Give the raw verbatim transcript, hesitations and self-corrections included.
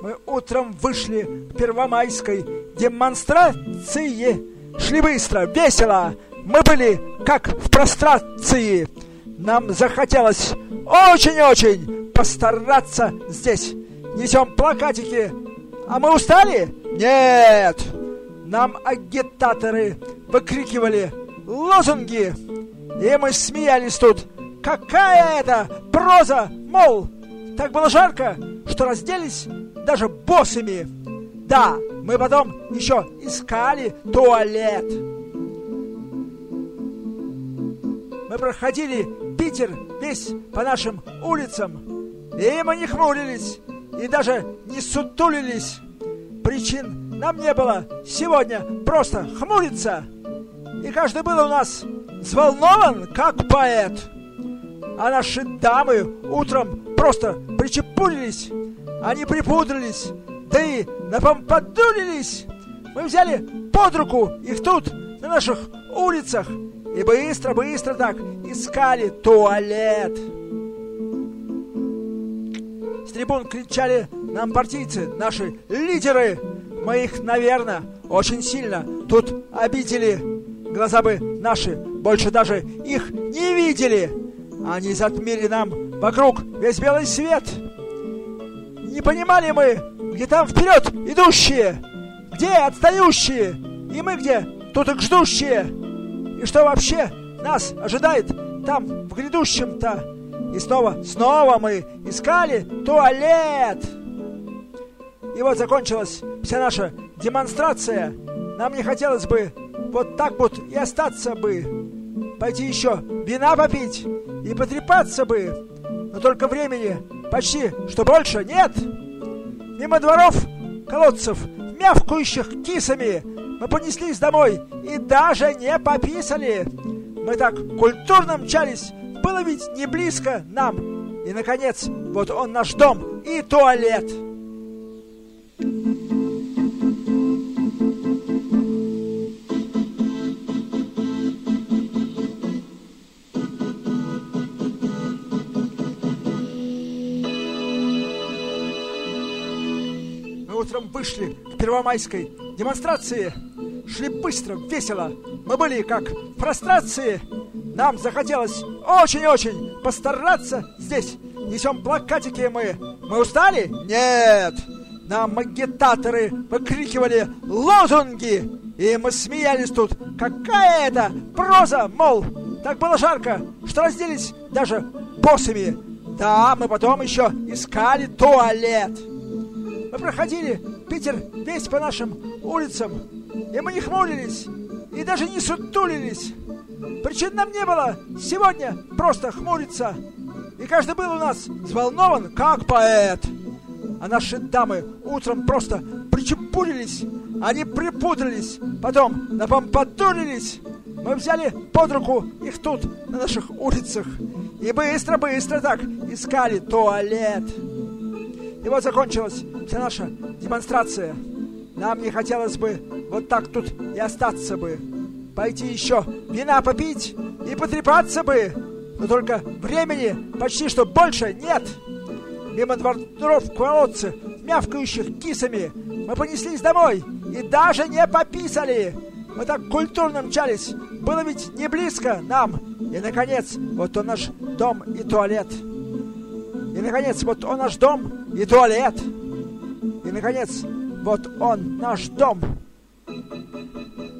Мы утром вышли к первомайской демонстрации. Шли быстро, весело. Мы были как в прострации. Нам захотелось очень-очень постараться здесь. Несем плакатики. А мы устали? Нет. Нам агитаторы выкрикивали лозунги. И мы смеялись тут. Какая это проза, мол, так было жарко, что разделись даже боссами. Да, мы потом еще искали туалет. Мы проходили Питер весь по нашим улицам, и мы не хмурились, и даже не сутулились. Причин нам не было сегодня просто хмуриться. И каждый был у нас взволнован, как поэт. А наши дамы утром просто причепурились, они припудрились, да и напомпадулились. Мы взяли под руку их тут, на наших улицах, и быстро-быстро так искали туалет. С трибун кричали нам партийцы, наши лидеры. Мы их, наверное, очень сильно тут обидели. Глаза бы наши больше даже их не видели. Они затмили нам вокруг весь белый свет. Не понимали мы, где там вперед идущие, где отстающие, и мы где тут их ждущие. И что вообще нас ожидает там в грядущем-то. И снова, снова мы искали туалет. И вот закончилась вся наша демонстрация. Нам не хотелось бы вот так вот и остаться бы. Пойти еще вина попить и потрепаться бы. Но только времени почти что больше нет. Мимо дворов, колодцев, мявкающих кисами, мы понеслись домой и даже не пописали. Мы так культурно мчались, было ведь не близко нам. И, наконец, вот он наш дом и туалет. Мы утром вышли к первомайской демонстрации. Шли быстро, весело. Мы были как в прострации. Нам захотелось очень-очень постараться здесь. Несем плакатики мы. Мы устали? Нет. Нам агитаторы выкрикивали лозунги. И мы смеялись тут. Какая это проза, мол, так было жарко, что разделись даже боссами. Да, мы потом еще искали туалет. Мы проходили Питер весь по нашим улицам. И мы не хмурились, и даже не сутулились. Причин нам не было сегодня просто хмуриться. И каждый был у нас взволнован, как поэт. А наши дамы утром просто причепурились, они припудрились, потом напомпадулились. Мы взяли под руку их тут, на наших улицах, и быстро-быстро так искали туалет. И вот закончилась вся наша демонстрация. Нам не хотелось бы вот так тут и остаться бы. Пойти еще вина попить и потрепаться бы. Но только времени почти что больше нет. Мимо дворов колодцы, мявкающих кисами, мы понеслись домой и даже не пописали. Мы так культурно мчались, было ведь не близко нам. И, наконец, вот он наш дом и туалет. И, наконец, вот он наш дом и туалет. И, наконец, вот он наш дом.